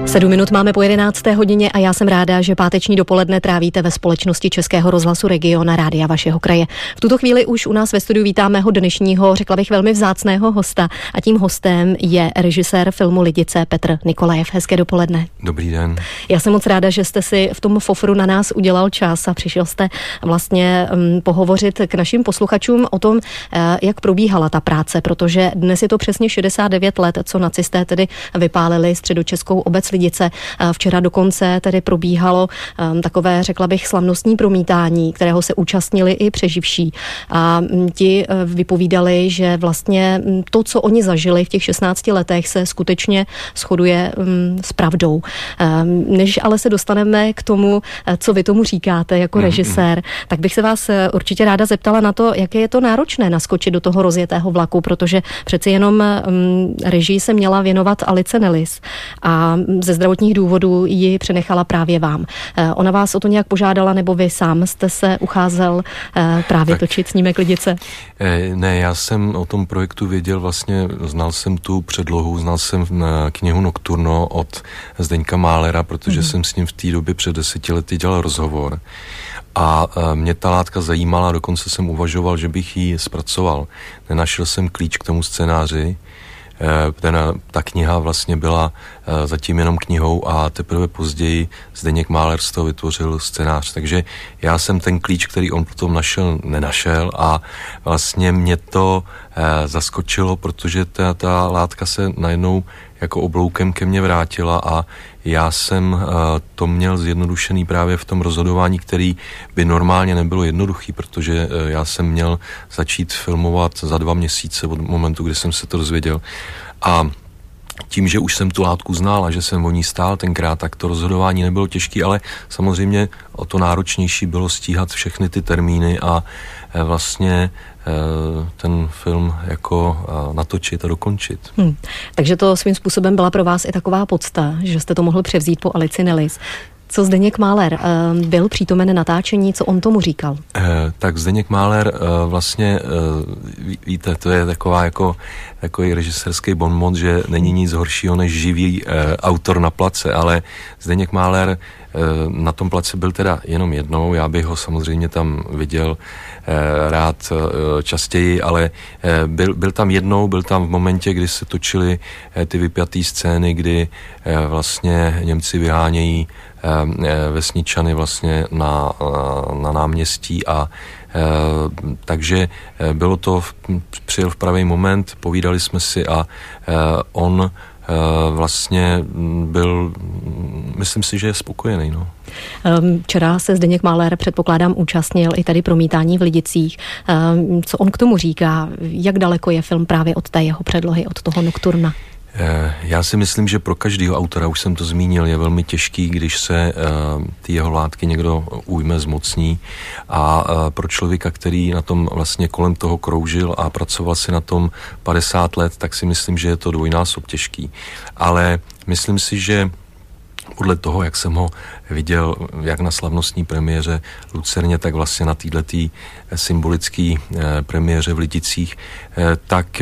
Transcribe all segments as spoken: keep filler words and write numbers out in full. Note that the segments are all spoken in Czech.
Sedm minut máme po jedenácté hodině a já jsem ráda, že páteční dopoledne trávíte ve společnosti Českého rozhlasu Region a rádia vašeho kraje. V tuto chvíli už u nás ve studiu vítám mého dnešního, řekla bych velmi vzácného hosta a tím hostem je režisér filmu Lidice Petr Nikolajev. Hezké dopoledne. Dobrý den. Já jsem moc ráda, že jste si v tom fofru na nás udělal čas a přišel jste vlastně um, pohovořit k našim posluchačům o tom, uh, jak probíhala ta práce, protože dnes je to přesně šedesát devět let, co nacisté tedy vypálili středočeskou obec Lidice. Včera dokonce tedy probíhalo um, takové, řekla bych, slavnostní promítání, kterého se účastnili i přeživší. A um, ti uh, vypovídali, že vlastně um, to, co oni zažili v těch šestnácti letech, se skutečně shoduje um, s pravdou. Um, než ale se dostaneme k tomu, uh, co vy tomu říkáte jako režisér, mm-hmm. tak bych se vás uh, určitě ráda zeptala na to, jaké je to náročné naskočit do toho rozjetého vlaku, protože přeci jenom um, režii se měla věnovat Alice Nellis a ze zdravotních důvodů ji přenechala právě vám. Ona vás o to nějak požádala, nebo vy sám jste se ucházel právě tak, točit Snímek Lidice? Ne, já jsem o tom projektu věděl, vlastně znal jsem tu předlohu, znal jsem knihu Nocturno od Zdeňka Málera, protože mm. jsem s ním v té době před deseti lety dělal rozhovor. A mě ta látka zajímala, dokonce jsem uvažoval, že bych ji zpracoval. Nenašel jsem klíč k tomu scénáři. Ten, ta kniha vlastně byla zatím jenom knihou a teprve později Zdeněk Máler z toho vytvořil scénář. Takže já jsem ten klíč, který on potom našel, nenašel a vlastně mě to zaskočilo, protože ta, ta látka se najednou jako obloukem ke mně vrátila a já jsem to měl zjednodušený právě v tom rozhodování, který by normálně nebylo jednoduchý, protože já jsem měl začít filmovat za dva měsíce od momentu, kdy jsem se to dozvěděl. A tím, že už jsem tu látku znal a že jsem o ní stál tenkrát, tak to rozhodování nebylo těžké, ale samozřejmě o to náročnější bylo stíhat všechny ty termíny a vlastně ten film jako natočit a dokončit. Hmm. Takže to svým způsobem byla pro vás i taková podsta, že jste to mohl převzít po Alici Nellis. Co Zdeněk Máler byl přítomen natáčení, co on tomu říkal? Eh, tak Zdeněk Máler eh, vlastně, eh, víte, to je taková jako takový režisérský bonmot, že není nic horšího než živý eh, autor na place, ale Zdeněk Máler eh, na tom place byl teda jenom jednou, já bych ho samozřejmě tam viděl eh, rád eh, častěji, ale eh, byl, byl tam jednou, byl tam v momentě, kdy se točily eh, ty vypjaté scény, kdy eh, vlastně Němci vyhánějí vesničany vlastně na, na náměstí a e, takže bylo to, přijel v pravý moment, povídali jsme si a e, on e, vlastně byl, myslím si, že je spokojený, no. Včera se Zdeněk Máler, předpokládám, účastnil i tady promítání v Lidicích. Co on k tomu říká? Jak daleko je film právě od té jeho předlohy, od toho Nocturna? Já si myslím, že pro každého autora, už jsem to zmínil, je velmi těžký, když se uh, ty jeho látky někdo ujme, zmocní a uh, pro člověka, který na tom vlastně kolem toho kroužil a pracoval si na tom padesát let, tak si myslím, že je to dvojnásob těžký. Ale myslím si, že podle toho, jak jsem ho viděl, jak na slavnostní premiéře v Lucerně, tak vlastně na této symbolické premiéře v Lidicích, tak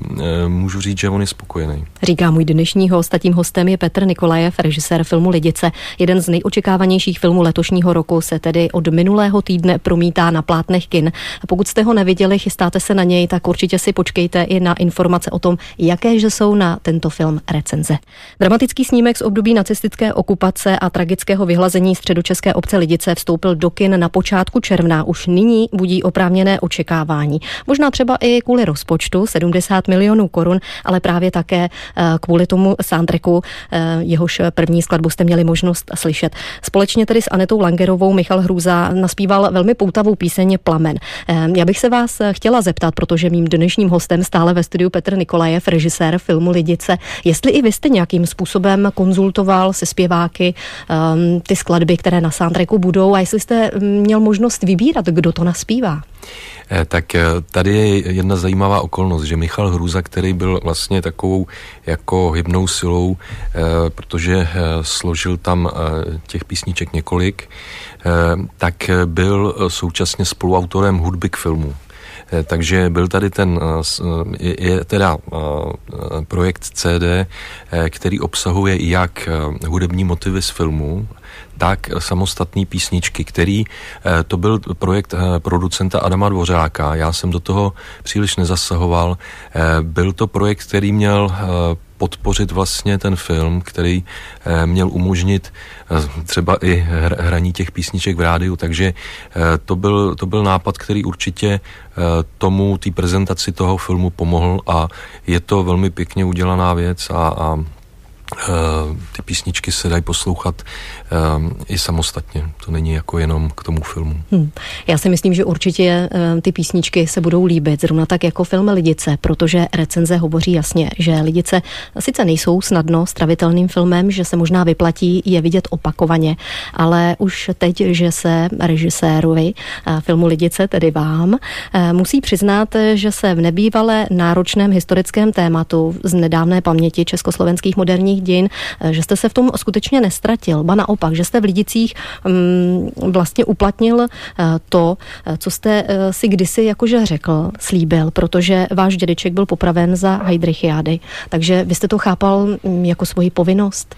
můžu říct, že on je spokojený. Říká můj dnešní host a tím hostem je Petr Nikolajev, režisér filmu Lidice. Jeden z nejočekávanějších filmů letošního roku se tedy od minulého týdne promítá na plátnech kin. Pokud jste ho neviděli, chystáte se na něj, tak určitě si počkejte i na informace o tom, jaké že jsou na tento film recenze. Dramatický snímek z období nacistické okupace a tragického vyhlazení středočeské obce Lidice vstoupil do kin na počátku června. Už nyní budí oprávněné očekávání. Možná třeba i kvůli rozpočtu sedmdesát milionů korun, ale právě také kvůli tomu soundtracku, jehož první skladbu jste měli možnost slyšet. Společně tedy s Anetou Langerovou Michal Hrůza naspíval velmi poutavou píseň Plamen. Já bych se vás chtěla zeptat, protože mým dnešním hostem stále ve studiu Petr Nikolajev, režisér filmu Lidice, jestli i vy jste nějakým způsobem konzultoval se zpěváky um, ty skladby, které na soundtracku budou, a jestli jste měl možnost vybírat, kdo to naspívá. Tak tady je jedna zajímavá okolnost, že Michal Hrůza, který byl vlastně takovou jako hybnou silou, protože složil tam těch písniček několik, tak byl současně spoluautorem hudby k filmu. Takže byl tady ten, je, je teda projekt C D, který obsahuje jak hudební motivy z filmu, tak samostatný písničky, který, to byl projekt producenta Adama Dvořáka, já jsem do toho příliš nezasahoval, byl to projekt, který měl podpořit vlastně ten film, který měl umožnit třeba i hraní těch písniček v rádiu, takže to byl, to byl nápad, který určitě tomu, té prezentaci toho filmu pomohl a je to velmi pěkně udělaná věc a, a ty písničky se dají poslouchat um, i samostatně. To není jako jenom k tomu filmu. Hmm. Já si myslím, že určitě um, ty písničky se budou líbit, zrovna tak jako film Lidice, protože recenze hovoří jasně, že Lidice sice nejsou snadno stravitelným filmem, že se možná vyplatí je vidět opakovaně, ale už teď, že se režisérovi uh, filmu Lidice, tedy vám, uh, musí přiznat, že se v nebývale náročném historickém tématu z nedávné paměti československých moderních dějin, že jste se v tom skutečně nestratil, ba naopak, že jste v Lidicích um, vlastně uplatnil uh, to, co jste uh, si kdysi jakože řekl, slíbil, protože váš dědeček byl popraven za heydrichiády, takže vy jste to chápal um, jako svoji povinnost?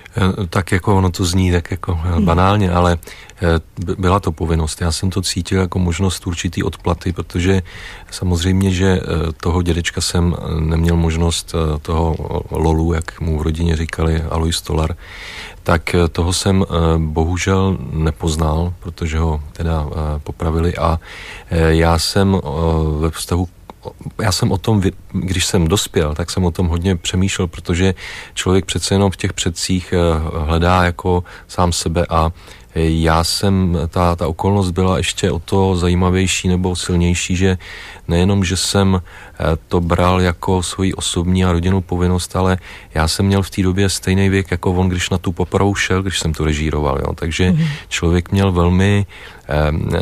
Tak jako ono to zní tak jako banálně, ale byla to povinnost. Já jsem to cítil jako možnost určitý odplaty, protože samozřejmě, že toho dědečka jsem neměl možnost toho lolu, jak mu v rodině říkali Alois Stolar, tak toho jsem bohužel nepoznal, protože ho teda popravili a já jsem ve vztahu Já jsem o tom, když jsem dospěl, tak jsem o tom hodně přemýšlel, protože člověk přece jenom v těch předcích hledá jako sám sebe a já jsem, ta, ta okolnost byla ještě o to zajímavější nebo silnější, že nejenom, že jsem to bral jako svoji osobní a rodinnou povinnost, ale já jsem měl v té době stejný věk jako on, když na tu popravu šel, když jsem to režíroval, jo. Takže mm-hmm. člověk měl velmi eh,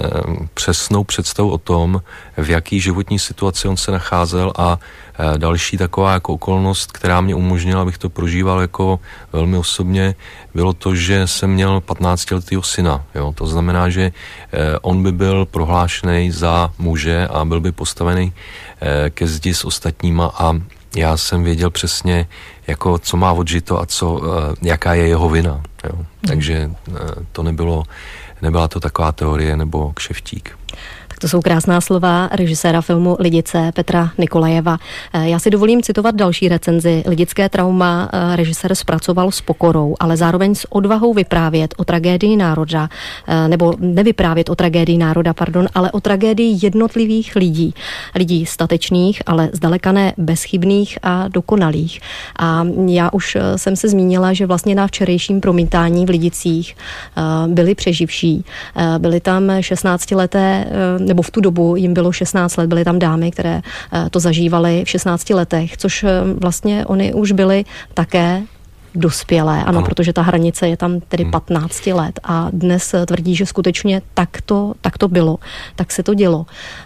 přesnou představu o tom, v jaký životní situaci on se nacházel a eh, další taková jako okolnost, která mě umožnila, abych to prožíval jako velmi osobně, bylo to, že jsem měl patnáctiletýho syna, jo. To znamená, že eh, on by byl prohlášený za muže a byl by postavený eh, ke zdi s ostatníma a já jsem věděl přesně, jako co má odžito a co, jaká je jeho vina. Jo. Hmm. Takže to nebylo, nebyla to taková teorie nebo kšeftík. To jsou krásná slova režiséra filmu Lidice Petra Nikolajeva. Já si dovolím citovat další recenzi. Lidické trauma režisér zpracoval s pokorou, ale zároveň s odvahou vyprávět o tragédii národa, nebo nevyprávět o tragédii národa, pardon, ale o tragédii jednotlivých lidí. Lidí statečných, ale zdaleka ne bezchybných a dokonalých. A já už jsem se zmínila, že vlastně na včerejším promítání v Lidicích byli přeživší. Byly tam šestnáctileté nebo v tu dobu jim bylo šestnáct let, byly tam dámy, které to zažívaly v šestnácti letech, což vlastně oni už byly také dospělé, ano, ano, protože ta hranice je tam tedy patnáct let a dnes tvrdí, že skutečně tak to, tak to bylo, tak se to dělo.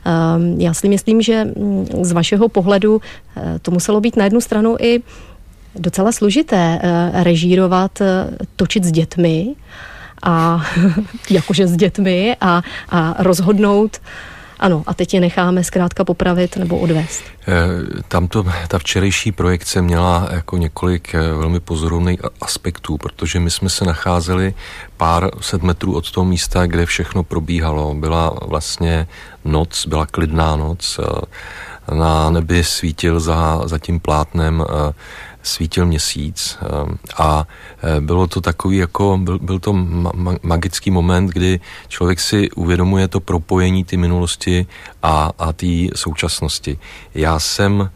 Já si myslím, že z vašeho pohledu to muselo být na jednu stranu i docela složité režírovat, točit s dětmi, a jakože s dětmi a, a rozhodnout, ano, a teď je necháme zkrátka popravit nebo odvést. Tamto, ta včerejší projekce měla jako několik velmi pozorovných aspektů, protože my jsme se nacházeli pár set metrů od toho místa, kde všechno probíhalo. Byla vlastně noc, byla klidná noc, na nebi svítil za, za tím plátnem svítil měsíc a bylo to takový jako, byl, byl to ma- magický moment, kdy člověk si uvědomuje to propojení ty minulosti a, a té současnosti. Já jsem um,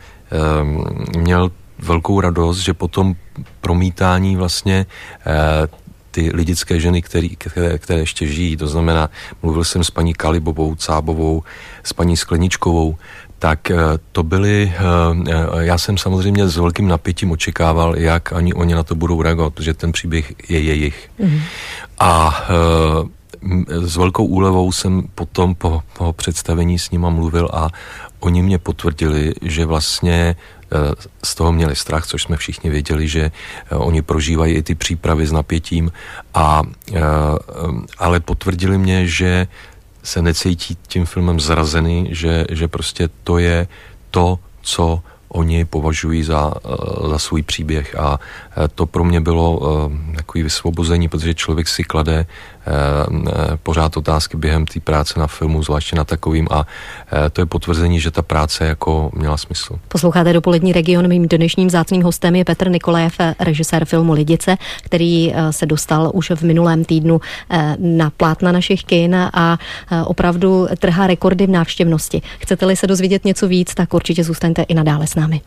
měl velkou radost, že po tom promítání vlastně uh, ty lidické ženy, který, které, které ještě žijí, to znamená, mluvil jsem s paní Kalibovou, Cábovou, s paní Skleničkovou, tak to byly, já jsem samozřejmě s velkým napětím očekával, jak ani oni na to budou reagovat, protože ten příběh je jejich. Mm-hmm. A s velkou úlevou jsem potom po, po představení s nima mluvil a oni mě potvrdili, že vlastně z toho měli strach, což jsme všichni věděli, že oni prožívají i ty přípravy s napětím, a, ale potvrdili mě, že se necítí tím filmem zrazený, že, že prostě to je to, co oni považují za, za svůj příběh, a to pro mě bylo takový vysvobození, protože člověk si klade pořád otázky během té práce na filmu, zvláště na takovým, a to je potvrzení, že ta práce jako měla smysl. Posloucháte Dopolední region, mým dnešním vzácným hostem je Petr Nikolajev, režisér filmu Lidice, který se dostal už v minulém týdnu na plátna našich kin a opravdu trhá rekordy v návštěvnosti. Chcete-li se dozvědět něco víc, tak určitě zůstaňte i nadále s námi.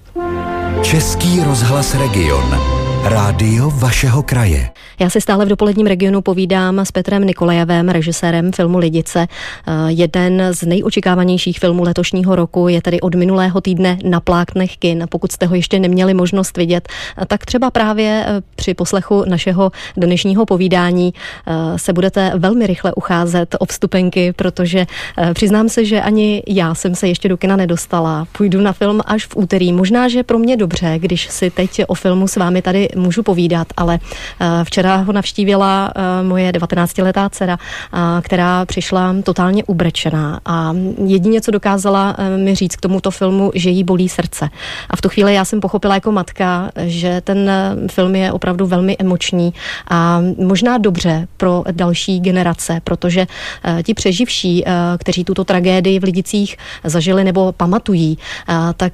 Český rozhlas Region. Rádio vašeho kraje. Já si stále v Dopoledním regionu povídám s Petrem Nikolajevem, režisérem filmu Lidice. Jeden z nejočekávanějších filmů letošního roku je tedy od minulého týdne na plátnech kin. Pokud jste ho ještě neměli možnost vidět, tak třeba právě při poslechu našeho dnešního povídání se budete velmi rychle ucházet o vstupenky, protože přiznám se, že ani já jsem se ještě do kina nedostala. Půjdu na film až v úterý. Možná, že pro mě dobře, když si teď o filmu s vámi tady můžu povídat, ale včera ho navštívila moje devatenáctiletá dcera, která přišla totálně ubrečená a jedině, co dokázala mi říct k tomuto filmu, že jí bolí srdce. A v tu chvíli já jsem pochopila jako matka, že ten film je opravdu velmi emoční a možná dobře pro další generace, protože ti přeživší, kteří tuto tragédii v Lidicích zažili nebo pamatují, tak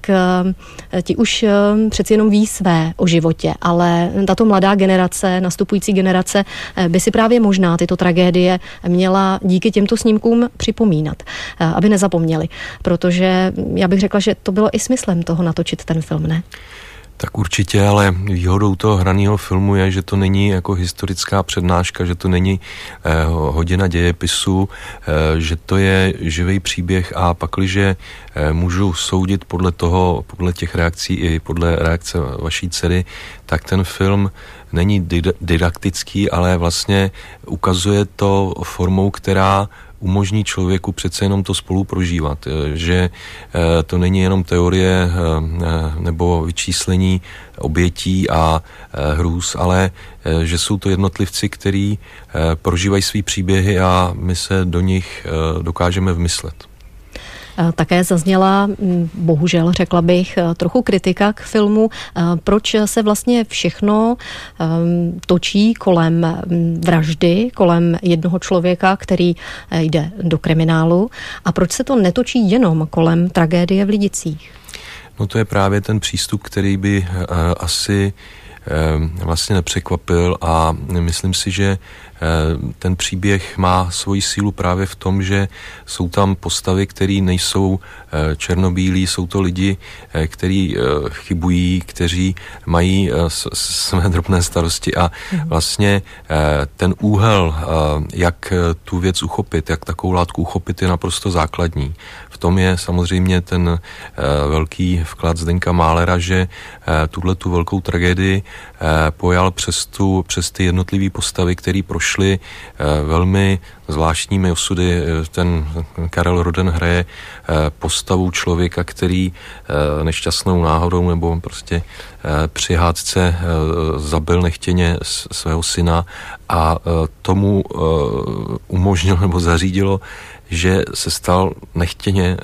ti už přeci jenom ví své o životě, ale tato mladá generace, nastupující generace by si právě možná tyto tragédie měla díky těmto snímkům připomínat, aby nezapomněli. Protože já bych řekla, že to bylo i smyslem toho natočit ten film, ne? Tak určitě, ale výhodou toho hraného filmu je, že to není jako historická přednáška, že to není eh, hodina dějepisu, eh, že to je živý příběh, a pakliže eh, můžu soudit podle toho, podle těch reakcí i podle reakce vaší dcery, tak ten film není didaktický, ale vlastně ukazuje to formou, která umožní člověku přece jenom to spolu prožívat, že to není jenom teorie nebo vyčíslení obětí a hrůz, ale že jsou to jednotlivci, kteří prožívají svý příběhy a my se do nich dokážeme vmyslet. Také zazněla, bohužel řekla bych, trochu kritika k filmu, proč se vlastně všechno točí kolem vraždy, kolem jednoho člověka, který jde do kriminálu, a proč se to netočí jenom kolem tragédie v Lidicích. No to je právě ten přístup, který by asi vlastně nepřekvapil, a myslím si, že ten příběh má svoji sílu právě v tom, že jsou tam postavy, které nejsou černobílí, jsou to lidi, kteří chybují, kteří mají své drobné starosti, a vlastně ten úhel, jak tu věc uchopit, jak takovou látku uchopit, je naprosto základní. V tom je samozřejmě ten velký vklad Zdeňka Málera, že tuhle tu velkou tragédii pojal přes, tu, přes ty jednotlivé postavy, které prošly velmi zvláštními osudy. Ten Karel Roden hraje postavu člověka, který nešťastnou náhodou nebo prostě při hádce zabil nechtěně svého syna, a tomu umožnil nebo zařídilo, že se stal nechtěně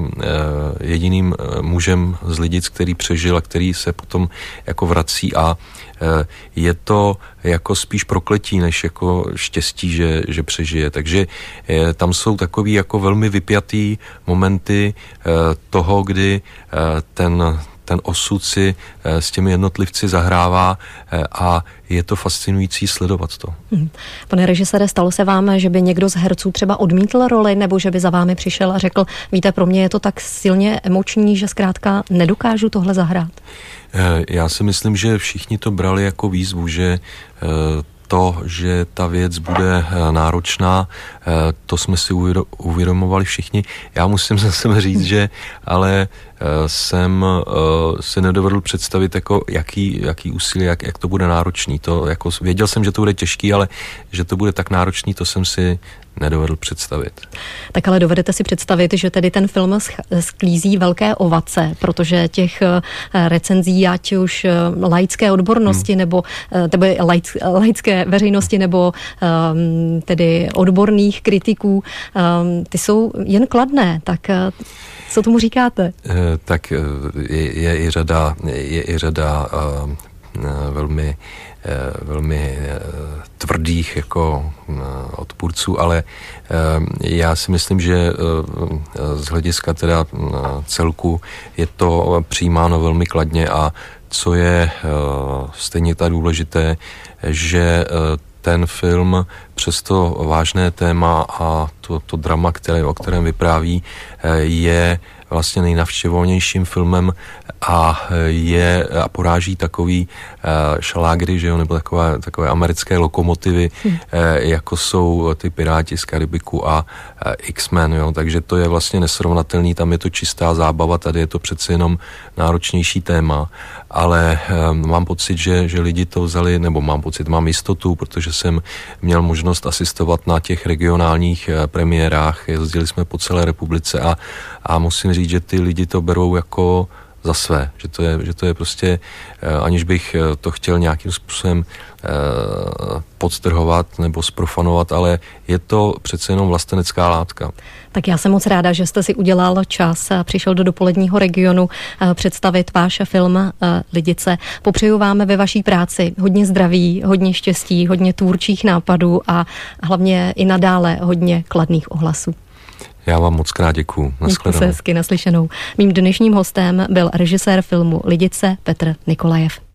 jediným mužem z Lidic, který přežil a který se potom jako vrací, a je to jako spíš prokletí, než jako štěstí, že, že přežije. Takže tam jsou takový jako velmi vypjatý momenty toho, kdy ten ten osud si s těmi jednotlivci zahrává, a je to fascinující sledovat to. Hmm. Pane režisére, stalo se vám, že by někdo z herců třeba odmítl roli, nebo že by za vámi přišel a řekl, víte, pro mě je to tak silně emoční, že zkrátka nedokážu tohle zahrát? Já si myslím, že všichni to brali jako výzvu, že to, že ta věc bude náročná, to jsme si uvědomovali všichni. Já musím za sebe říct, že ale jsem si nedovedl představit, jako jaký, jaký úsilí, jak, jak to bude náročný. To, jako, věděl jsem, že to bude těžký, ale že to bude tak náročný, to jsem si nedovedl představit. Tak ale dovedete si představit, že tedy ten film sklízí velké ovace, protože těch recenzí, ať už laické odbornosti, hmm. nebo tedy laic, laické veřejnosti, nebo um, tedy odborných kritiků, um, ty jsou jen kladné. Tak co tomu říkáte? Tak je, je i řada, je i řada uh, velmi velmi tvrdých jako odpůrců, ale já si myslím, že z hlediska teda celku je to přijímáno velmi kladně a co je stejně tak důležité, že ten film přes to vážné téma a to, to drama, které, o kterém vypráví, je vlastně nejnavštěvovanějším filmem a je a poráží takový uh, šalágry, že jo, nebo takové, takové americké lokomotivy, hmm. uh, jako jsou ty Piráti z Karibiku a uh, X-Men, jo, takže to je vlastně nesrovnatelný, tam je to čistá zábava, tady je to přece jenom náročnější téma, ale um, mám pocit, že, že lidi to vzali, nebo mám pocit, mám jistotu, protože jsem měl možnost asistovat na těch regionálních uh, premiérách, jezdili jsme po celé republice a, a musím říct, že ty lidi to berou jako za své, že to je, že to je prostě, aniž bych to chtěl nějakým způsobem podstrhovat nebo sprofanovat, ale je to přece jenom vlastenecká látka. Tak já jsem moc ráda, že jste si udělal čas a přišel do dopoledního regionu představit váš film Lidice. Popřeju vám ve vaší práci hodně zdraví, hodně štěstí, hodně tvůrčích nápadů a hlavně i nadále hodně kladných ohlasů. Já vám moc krát děkuju. Mějte se hezky, naslyšenou. Mým dnešním hostem byl režisér filmu Lidice Petr Nikolajev.